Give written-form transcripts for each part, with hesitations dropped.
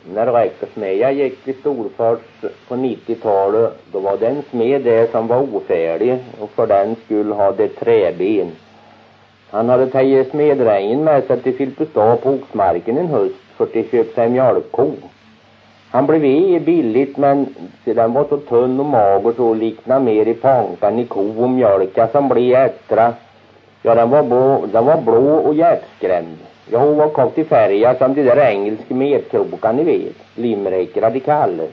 När räkesmedja gick till Storfors på 90-talet, då var det en smed där som var ofärdig och för den skulle ha det träben. Han hade tagit smedregnen med sig till Filipstad på Oxmarken en höst för att köpa sig mjölkko. Han blev billigt, men den var så tunn och mager så liknade mer i pankan i ko och mjölka som blev extra. Ja, den var blå och hjärtskrämd. Ja, hon var kokt i färja som de där engelska medkrokan ni vet. Limerick radikaler.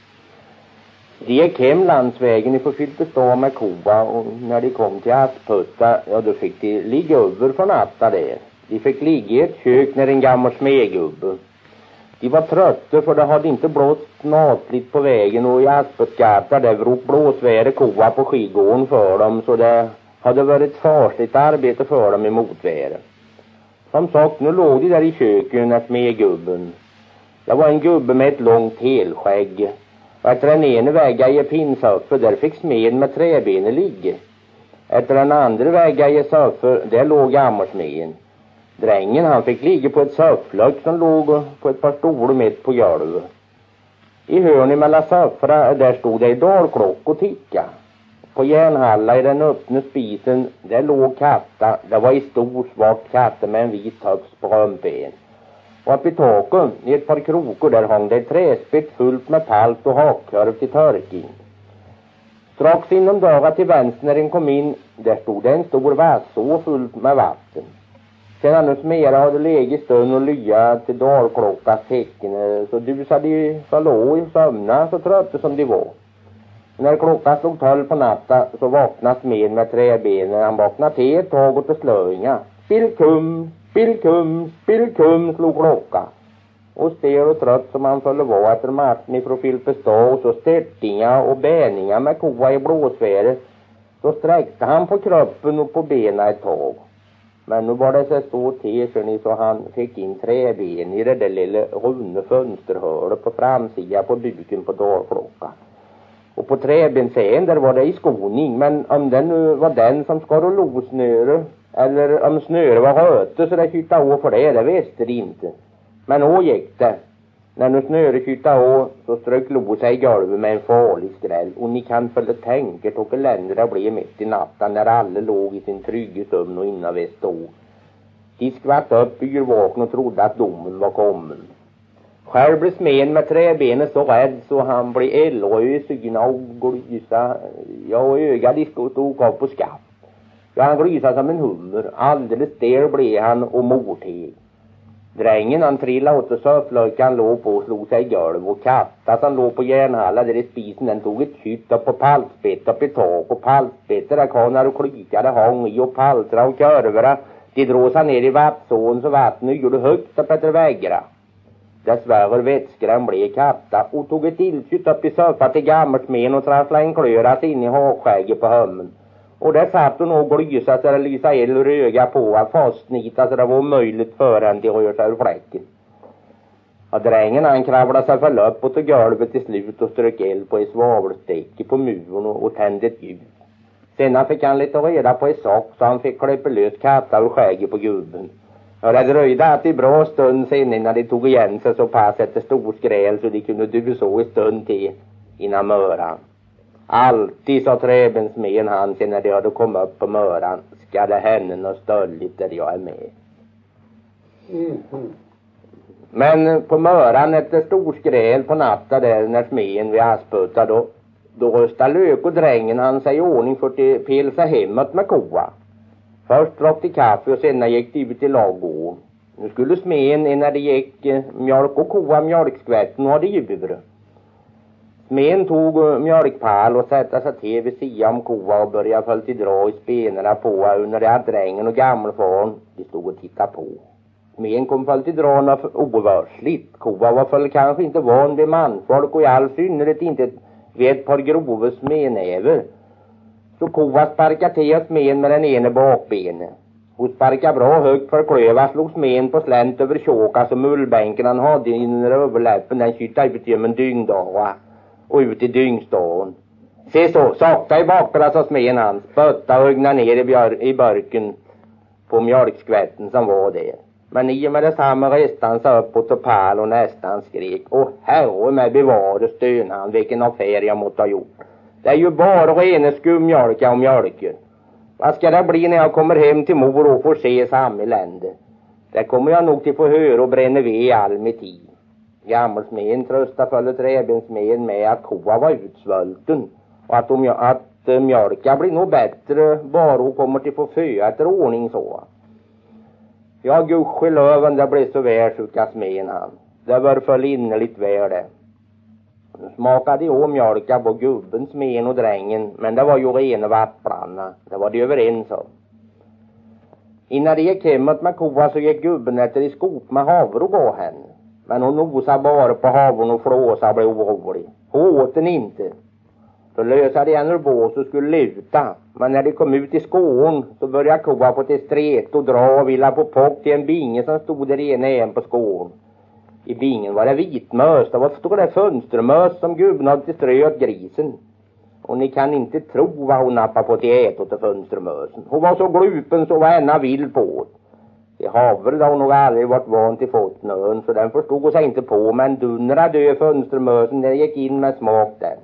De gick hem landsvägen ifrån Filipstad med koa, och när de kom till Asputta, ja då fick de ligga över för natta där. De fick ligga i ett kök när en gammal smedgubbe. De var trötta för det hade inte blåst natligt på vägen, och i Asputgatan där vrop blåsväre koa på skidgården för dem, så det hade varit ett farsligt arbete för dem i motväre. Som sagt, nu låg de där i köken när smedgubben. Det var en gubbe med ett långt helskägg. Och efter den ena väggen i pinsöffer, där fick smeden med träbenen ligga. Efter den andra väggen i söffer, där låg gammalsmeden. Drängen han fick ligga på ett söfflöck som låg på ett par stolar mitt på golvet. I hörnet mellan söffra, där stod det i dalklock och ticka. På järnhalla i den öppna spisen, där låg katta. Det var i stor svart katta med en vit högst på römben. Och uppe i taken, i ett par krokor, där hang det ett träspett fullt med palt och hakkörv till törking. Strax inom dörren till vänster när den kom in, där stod det en stor vasså fullt med vatten. Sen annars mera hade legat stund och lya till dalklockas tecken, så dusade de förlå i sömna så trötta som de var. När klockan slog 12 på natta så vaknade smeden med träbenen. Han vaknade till ett tag och till slöinga. Spillkum, spillkum, spillkum slog klockan. Och stel och trött som han skulle vara efter marschen ifrån Filipstad, och så störtingar och bärningar med koa i blåsväre, så sträckte han på kroppen och på benen ett tag. Men nu var det så stort till så han fick in träben i det där lilla runda fönsterhålet på framsidan på buken på dalklockan. Och på träbensen där var det i skoning, men om den nu var den som skar och losnöre, eller om snöre var röte så det kytta å för det visste de inte. Men då gick det. När nu snöre kytta å så strök lo sig i golvet med en farlig skräll, och ni kan följa tänket och ländra blev mitt i natten när alla låg i sin trygga sömn och innan vi stod. De skvatt upp ur vaken och trodde att domen var kommen. Själv blev smeden med träbenen så rädd så han blev elrös i syna och glysa. Ja, och ögat de stod upp på skaft. Ja, han glysade som en hummer. Alldeles där blev han och morteg. Drängen han trillade åt och söfflökan låg på och slog sig i golv, och katta som låg på järnhalla där i spisen, den tog ett kytt upp på paltspett upp i tak, och paltspettar där kanar och klykade hang i och paltra och körvera. De drog sig ner i vattensån så vattnet gjorde högt upp efter väggarna. Dessvärre vätskran blev katta och tog ett illkytt upp i soffan till gammelsmen och trasslade en klöras in i hakskägget på hömmen. Och där satt hon och glysade så det lysa eld och öga på att fastnita så det var omöjligt för henne att röra sig ur fläcken. Och drängen han kravlade sig för upp till golvet till slut och strök eld på ett svavelstäcke på muren och tände ett ljus. Sen fick han lite reda på ett sak så han fick klippa lös katta ur skägget på gubben. Och det dröjde att i bra stund sen innan de tog igen sig så pass efter stor skräl så de kunde dusa i stund till innan möran. Alltid sa träbensmen han sen när de hade kommit upp på möran, ska det hända något stöldigt där jag är med. Men på möran efter stor skräl på natta där när smeden vid Asputta då röstade Lök och drängen han sig i ordning för att pelsa hemåt med koa. Först drack de kaffe och sen gick de ut i ladugården. Nu skulle smeden när det gick mjölk och koa mjölkskvätten och hade djur. Smeden tog mjölkpall och satte sig till vid sidan om koa och började följt dra i spenerna på under det att drängen och gammelfaren de stod och tittade på. Smeden kom följt dra något ovörsligt. Koa var väl kanske inte van vid manfolk och i all synnerhet inte vid ett par grova smednäver. Så koa sparkade till smeden med den ena bakbenen. Hon sparkade bra högt för klöva, slog smeden på slänt över tjåka som mullbänken han hade innan överläppen. Den kyttade ut genom en dyngdag och ut i dyngstaden. Se så, sakta i bakbela sa smeden han, spötta och ögna ner i börken på mjölkskvätten som var där. Men i och med detsamma reste han sig upp och pall och nästan skrek. Åh herre mig bevare, stönade han, vilken affär jag måtte ha gjort. Det är ju bara rena skummjölka och mjölken. Vad ska det bli när jag kommer hem till mor och får se samma elände? Det kommer jag nog till få höra och bränna ved i all min tid. Gammelsmeden tröstade fölle träbensmeden med att koa var utsvulten och att mjölka blir nog bättre bara hon kommer till få föda efter ordning så. Ja, gudskelöven, det blev så väl, sjuka smeden han. Det var för innerligt väl det. Smakade ju mjölka på gubben, smeden och drängen, men det var ju rena vattblanna. Det var de överens om. Innan det gick hemåt med koa så gick gubben efter i skop med havre och gav henne. Men hon nosade bara på havren och flåsade och blev orolig. Hon åt den inte. Så lösade igen ur bås och skulle luta. Men när de kom ut i skåren så började koa på till stret och dra och ville på pock till en binge som stod där ena igen på skåren. I bingen var det vitmös. Det var stora fönstermös som gubben hade till strö åt grisen. Och ni kan inte tro vad hon nappade på till ätot till fönstermösen. Hon var så glupen så var ena vill på. I havre då hon nog aldrig varit van till fotnön så den förstod sig inte på. Men dunra dö fönstermösen när gick in med smak där.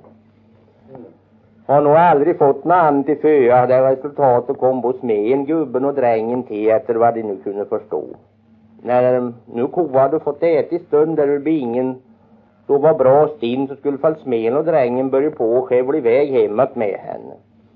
Har nog aldrig fått någon annan till föa. Det resultatet kom på smeden, gubben och drängen till efter vad de nu kunde förstå. När nu koa hade fått äta i stund där ur bingen då var bra stinn så skulle fall smeden och drängen börja på och skevla iväg hemåt med henne.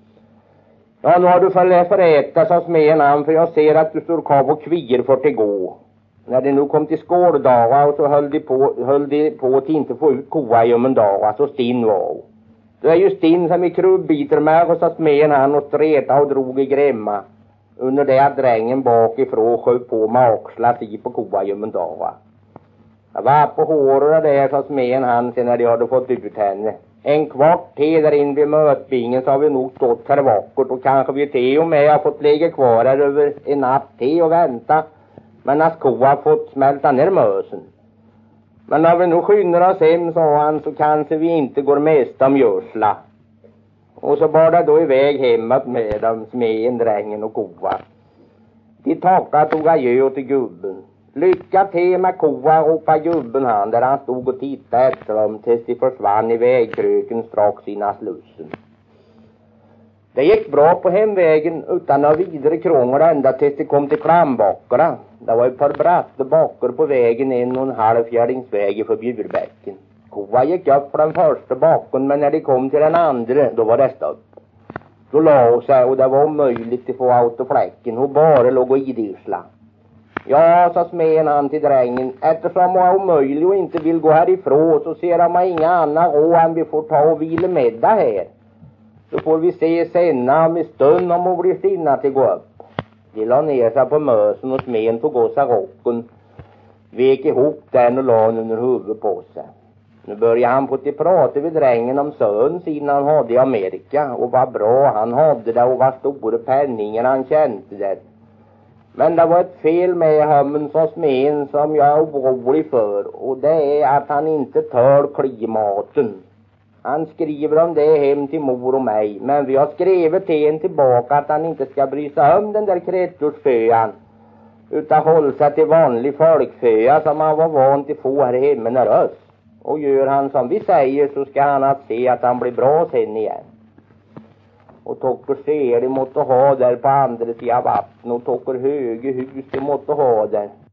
Ja, nu har du för äta, sa smeden han, för jag ser att du står kav och kvier för att gå. När det nu kom till skårdagar och så höll de på att inte få ut koa i om en dag, så stinn var. Det är ju stinn som i krubbiter med och så smeden han och streta och drog i grämma. Under det att drängen bakifrån sköv på med axlar i på koa i om en dag. Jag var på håret där, sa smeden han sen när de hade fått ut henne. En kvart till där in vid mötbingen så har vi nog stått här vackert och kanske vi till och med har fått ligga kvar här över en natt till och vänta. Men att koa har fått smälta ner mösen. Men när vi nu skyndar oss hem, sa han, så kanske vi inte går mest om görsla. Och så bar det då iväg hemåt med dem, smeden, drängen och koa. De tackade tog adjö till gubben. Lycka till med koa, ropade gubben han där han stod och tittade efter dem tills de försvann i vägkröken strax innan slussen. Det gick bra på hemvägen utan några vidare krångel ända tills de kom till Klambackarna. Det var ett par bratta backar på vägen 1,5 fjärdingsväg för Bjurbäcken. Koa gick upp på den första backen men när de kom till den andra då var det stopp. Då la sig och det var omöjligt att få autofläcken och bara låg och idyrsla. Ja, sa smeden han till drängen, eftersom hon är omöjlig och inte vill gå härifrån så ser han mig inga annan råd än vi får ta och vila middag här. Så får vi se senare med stund om hon blir stinna till gå upp. De la ner sig på mösen och smeden tog av sig rocken, vek ihop den och la under huvudet på sig. Nu började han på att prata vid drängen om sön sin han hade i Amerika och vad bra han hade det och vad stora penningar han kände det. Men det var ett fel med honom, sa smeden, som jag är orolig för och det är att han inte tål klimaten. Han skriver om det hem till mor och mig, men vi har skrivit till en tillbaka att han inte ska bry sig om den där kretsårsföan utan hålla sig till vanlig folkföa som han var van till få här hemma när oss. Och gör han som vi säger så ska han att se att han blir bra sen igen. Och tocker ser de måtte ha där på andra sidan vatten och tocker höga hus de måtte ha där.